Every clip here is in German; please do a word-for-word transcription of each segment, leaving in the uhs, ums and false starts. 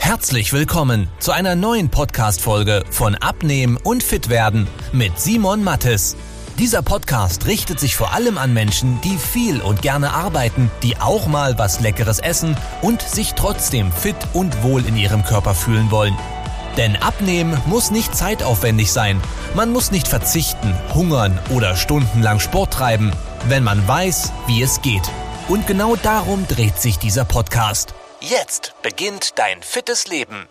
Herzlich willkommen zu einer neuen Podcast-Folge von Abnehmen und Fitwerden mit Simon Mattes. Dieser Podcast richtet sich vor allem an Menschen, die viel und gerne arbeiten, die auch mal was Leckeres essen und sich trotzdem fit und wohl in ihrem Körper fühlen wollen. Denn Abnehmen muss nicht zeitaufwendig sein. Man muss nicht verzichten, hungern oder stundenlang Sport treiben, wenn man weiß, wie es geht. Und genau darum dreht sich dieser Podcast. Jetzt beginnt dein fittes Leben.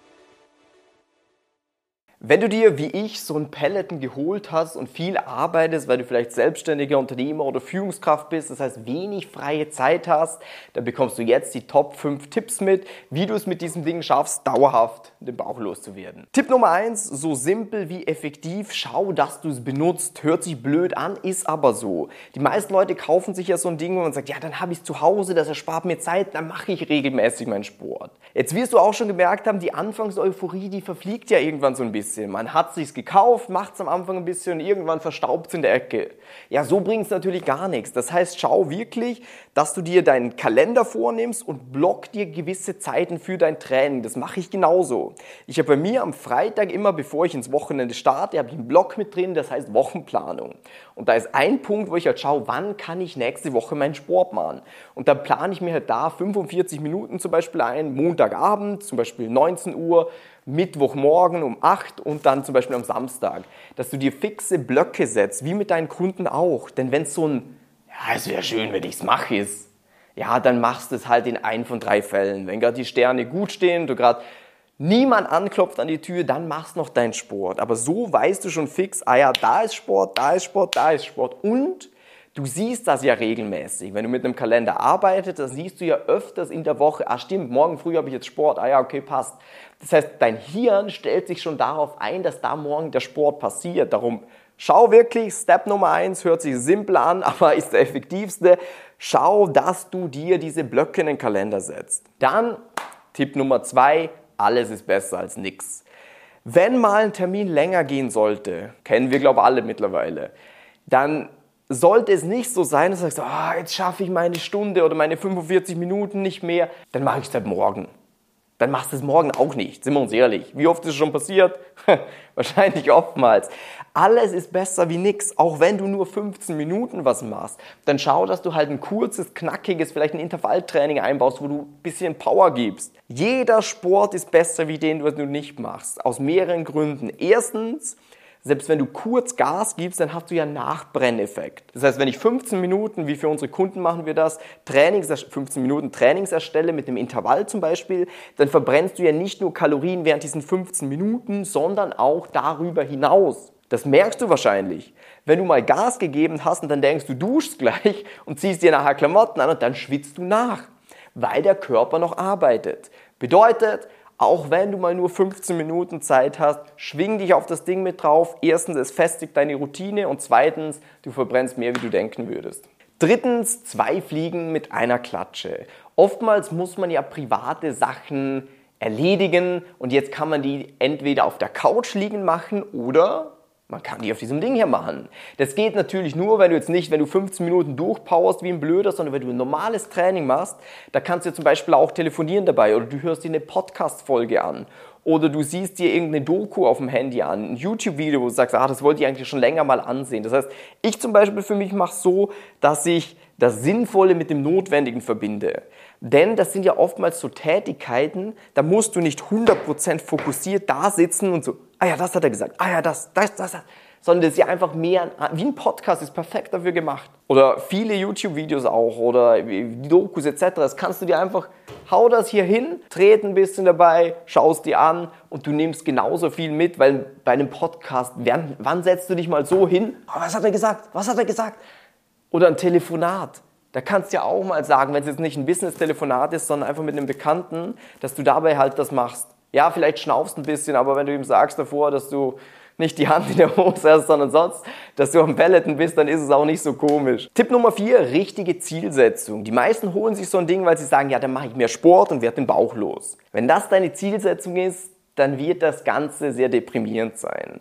Wenn du dir, wie ich, so ein Peloton geholt hast und viel arbeitest, weil du vielleicht selbstständiger Unternehmer oder Führungskraft bist, das heißt wenig freie Zeit hast, dann bekommst du jetzt die Top fünf Tipps mit, wie du es mit diesem Ding schaffst, dauerhaft den Bauch loszuwerden. Tipp Nummer eins, so simpel wie effektiv, schau, dass du es benutzt. Hört sich blöd an, ist aber so. Die meisten Leute kaufen sich ja so ein Ding und man sagt, ja, dann habe ich es zu Hause, das erspart mir Zeit, dann mache ich regelmäßig meinen Sport. Jetzt wirst du auch schon gemerkt haben, die Anfangseuphorie, die verfliegt ja irgendwann so ein bisschen. Man hat es sich gekauft, macht es am Anfang ein bisschen und irgendwann verstaubt es in der Ecke. Ja, so bringt es natürlich gar nichts. Das heißt, schau wirklich, dass du dir deinen Kalender vornimmst und block dir gewisse Zeiten für dein Training. Das mache ich genauso. Ich habe bei mir am Freitag immer, bevor ich ins Wochenende starte, habe ich einen Block mit drin, das heißt Wochenplanung. Und da ist ein Punkt, wo ich halt schaue, wann kann ich nächste Woche meinen Sport machen. Und dann plane ich mir halt da fünfundvierzig Minuten zum Beispiel ein, Montagabend, zum Beispiel neunzehn Uhr, Mittwochmorgen um acht und dann zum Beispiel am Samstag. Dass du dir fixe Blöcke setzt, wie mit deinen Kunden auch. Denn wenn es so ein, ja, es wäre schön, wenn ich es mache, ist, ja, dann machst du es halt in ein von drei Fällen. Wenn gerade die Sterne gut stehen, du gerade niemand anklopft an die Tür, dann machst du noch deinen Sport. Aber so weißt du schon fix, ah ja, da ist Sport, da ist Sport, da ist Sport. Und du siehst das ja regelmäßig. Wenn du mit einem Kalender arbeitest, dann siehst du ja öfters in der Woche, ah stimmt, morgen früh habe ich jetzt Sport, ah ja, okay, passt. Das heißt, dein Hirn stellt sich schon darauf ein, dass da morgen der Sport passiert. Darum schau wirklich, Step Nummer eins, hört sich simpel an, aber ist der effektivste. Schau, dass du dir diese Blöcke in den Kalender setzt. Dann Tipp Nummer zwei, alles ist besser als nix. Wenn mal ein Termin länger gehen sollte, kennen wir glaube ich alle mittlerweile, dann sollte es nicht so sein, dass du sagst, ah, jetzt schaffe ich meine Stunde oder meine fünfundvierzig Minuten nicht mehr, dann mache ich es halt morgen. Dann machst du es morgen auch nicht, sind wir uns ehrlich. Wie oft ist es schon passiert? Wahrscheinlich oftmals. Alles ist besser wie nix, auch wenn du nur fünfzehn Minuten was machst. Dann schau, dass du halt ein kurzes, knackiges, vielleicht ein Intervalltraining einbaust, wo du ein bisschen Power gibst. Jeder Sport ist besser wie den, was du nicht machst, aus mehreren Gründen. Erstens, selbst wenn du kurz Gas gibst, dann hast du ja einen Nachbrenneffekt. Das heißt, wenn ich fünfzehn Minuten, wie für unsere Kunden machen wir das, Trainings, fünfzehn Minuten Trainings erstelle, mit einem Intervall zum Beispiel, dann verbrennst du ja nicht nur Kalorien während diesen fünfzehn Minuten, sondern auch darüber hinaus. Das merkst du wahrscheinlich. Wenn du mal Gas gegeben hast und dann denkst, du duschst gleich und ziehst dir nachher Klamotten an und dann schwitzt du nach, weil der Körper noch arbeitet. Bedeutet, auch wenn du mal nur fünfzehn Minuten Zeit hast, schwing dich auf das Ding mit drauf. Erstens, es festigt deine Routine und zweitens, du verbrennst mehr, wie du denken würdest. Drittens, zwei Fliegen mit einer Klatsche. Oftmals muss man ja private Sachen erledigen und jetzt kann man die entweder auf der Couch liegen machen oder man kann die auf diesem Ding hier machen. Das geht natürlich nur, wenn du jetzt nicht, wenn du fünfzehn Minuten durchpowerst wie ein Blöder, sondern wenn du ein normales Training machst, da kannst du ja zum Beispiel auch telefonieren dabei oder du hörst dir eine Podcast-Folge an oder du siehst dir irgendeine Doku auf dem Handy an, ein YouTube-Video, wo du sagst, ah, das wollte ich eigentlich schon länger mal ansehen. Das heißt, ich zum Beispiel für mich mache es so, dass ich das Sinnvolle mit dem Notwendigen verbinde. Denn das sind ja oftmals so Tätigkeiten, da musst du nicht hundert Prozent fokussiert da sitzen und so, ah ja, das hat er gesagt, ah ja, das, das, das, das. Sondern das ist ja einfach mehr, wie ein Podcast, ist perfekt dafür gemacht. Oder viele YouTube-Videos auch oder Dokus et cetera. Das kannst du dir einfach, hau das hier hin, trete ein bisschen dabei, schaust dir an und du nimmst genauso viel mit, weil bei einem Podcast, wann, wann setzt du dich mal so hin? Oh, was hat er gesagt? Was hat er gesagt? Oder ein Telefonat. Da kannst du ja auch mal sagen, wenn es jetzt nicht ein Business-Telefonat ist, sondern einfach mit einem Bekannten, dass du dabei halt das machst. Ja, vielleicht schnaufst ein bisschen, aber wenn du ihm sagst davor, dass du nicht die Hand in der Hose hast, sondern sonst, dass du am Peloton bist, dann ist es auch nicht so komisch. Tipp Nummer vier, richtige Zielsetzung. Die meisten holen sich so ein Ding, weil sie sagen, ja, dann mache ich mehr Sport und werde den Bauch los. Wenn das deine Zielsetzung ist, dann wird das Ganze sehr deprimierend sein.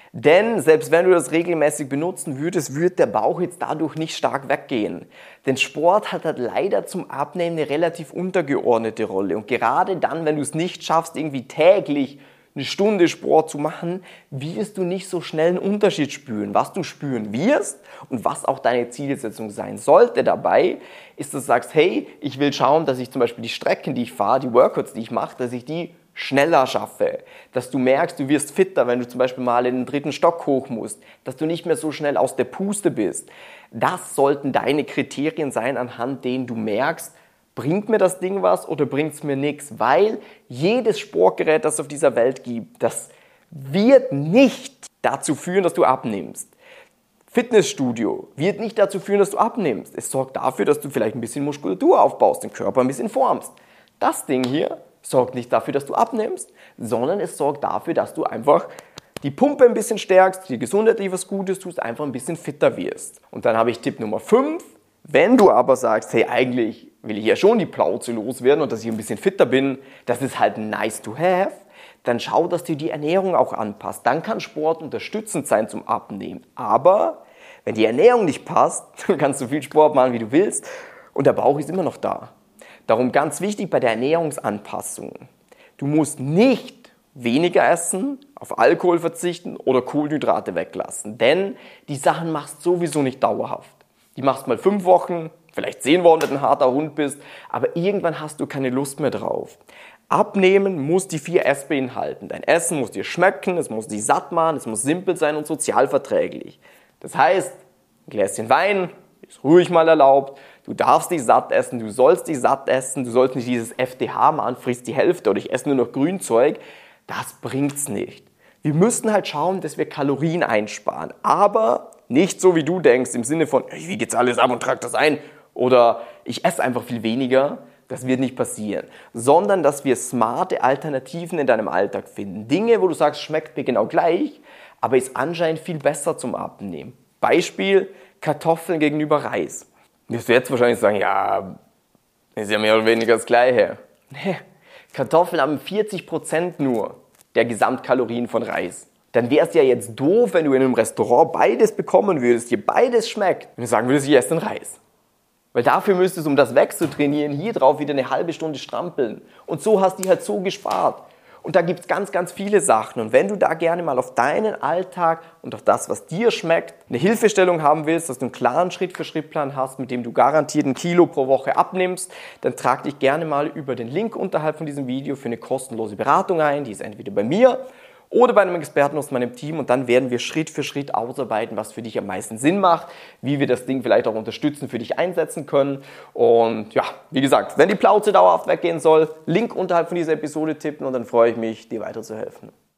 Denn selbst wenn du das regelmäßig benutzen würdest, wird der Bauch jetzt dadurch nicht stark weggehen. Denn Sport hat halt leider zum Abnehmen eine relativ untergeordnete Rolle. Und gerade dann, wenn du es nicht schaffst, irgendwie täglich eine Stunde Sport zu machen, wirst du nicht so schnell einen Unterschied spüren. Was du spüren wirst und was auch deine Zielsetzung sein sollte dabei, ist, dass du sagst, hey, ich will schauen, dass ich zum Beispiel die Strecken, die ich fahre, die Workouts, die ich mache, dass ich die schneller schaffe, dass du merkst, du wirst fitter, wenn du zum Beispiel mal in den dritten Stock hoch musst, dass du nicht mehr so schnell aus der Puste bist. Das sollten deine Kriterien sein, anhand denen du merkst, bringt mir das Ding was oder bringt es mir nichts? Weil jedes Sportgerät, das es auf dieser Welt gibt, das wird nicht dazu führen, dass du abnimmst. Fitnessstudio wird nicht dazu führen, dass du abnimmst. Es sorgt dafür, dass du vielleicht ein bisschen Muskulatur aufbaust, den Körper ein bisschen formst. Das Ding hier sorgt nicht dafür, dass du abnimmst, sondern es sorgt dafür, dass du einfach die Pumpe ein bisschen stärkst, dir gesundheitlich was Gutes tust, einfach ein bisschen fitter wirst. Und dann habe ich Tipp Nummer fünf. Wenn du aber sagst, hey, eigentlich will ich ja schon die Plauze loswerden und dass ich ein bisschen fitter bin, das ist halt nice to have, dann schau, dass du die Ernährung auch anpasst. Dann kann Sport unterstützend sein zum Abnehmen. Aber wenn die Ernährung nicht passt, dann kannst du viel Sport machen, wie du willst und der Bauch ist immer noch da. Darum ganz wichtig bei der Ernährungsanpassung. Du musst nicht weniger essen, auf Alkohol verzichten oder Kohlenhydrate weglassen, denn die Sachen machst du sowieso nicht dauerhaft. Die machst mal fünf Wochen, vielleicht zehn Wochen, wenn du ein harter Hund bist, aber irgendwann hast du keine Lust mehr drauf. Abnehmen muss die vier S beinhalten. Dein Essen muss dir schmecken, es muss dich satt machen, es muss simpel sein und sozialverträglich. Das heißt, ein Gläschen Wein ist ruhig mal erlaubt, du darfst dich satt essen, du sollst dich satt essen, du sollst nicht dieses F D H machen, frisst die Hälfte oder ich esse nur noch Grünzeug, das bringt's nicht. Wir müssen halt schauen, dass wir Kalorien einsparen, aber nicht so wie du denkst, im Sinne von, ich wiege jetzt alles ab und trage das ein oder ich esse einfach viel weniger, das wird nicht passieren, sondern dass wir smarte Alternativen in deinem Alltag finden. Dinge, wo du sagst, schmeckt mir genau gleich, aber ist anscheinend viel besser zum Abnehmen. Beispiel, Kartoffeln gegenüber Reis. Wirst du jetzt wahrscheinlich sagen, ja, ist ja mehr oder weniger das Gleiche. Nee, Kartoffeln haben vierzig Prozent nur der Gesamtkalorien von Reis. Dann wäre es ja jetzt doof, wenn du in einem Restaurant beides bekommen würdest, dir beides schmeckt, und du sagen würdest, ich esse den Reis. Weil dafür müsstest du, um das wegzutrainieren, hier drauf wieder eine halbe Stunde strampeln. Und so hast du halt so gespart. Und da gibt es ganz, ganz viele Sachen. Und wenn du da gerne mal auf deinen Alltag und auf das, was dir schmeckt, eine Hilfestellung haben willst, dass du einen klaren Schritt-für-Schritt-Plan hast, mit dem du garantiert ein Kilo pro Woche abnimmst, dann trag dich gerne mal über den Link unterhalb von diesem Video für eine kostenlose Beratung ein. Die ist entweder bei mir oder bei einem Experten aus meinem Team und dann werden wir Schritt für Schritt ausarbeiten, was für dich am meisten Sinn macht, wie wir das Ding vielleicht auch unterstützen, für dich einsetzen können. Und ja, wie gesagt, wenn die Plauze dauerhaft weggehen soll, Link unterhalb von dieser Episode tippen und dann freue ich mich, dir weiterzuhelfen.